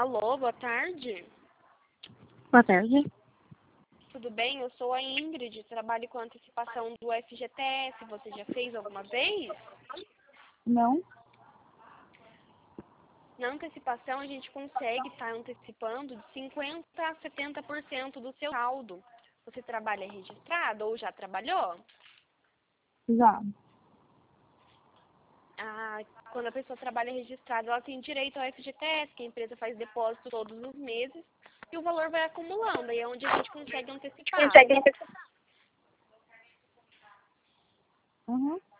Alô, boa tarde. Boa tarde. Tudo bem? Eu sou a Ingrid, trabalho com antecipação do FGTS. Você já fez alguma vez? Não? Na antecipação, a gente consegue estar antecipando de 50% a 70% do seu saldo. Você trabalha registrado ou já trabalhou? Já. Quando a pessoa trabalha registrada, ela tem direito ao FGTS, que a empresa faz depósito todos os meses, e o valor vai acumulando, aí é onde a gente consegue antecipar. Uhum.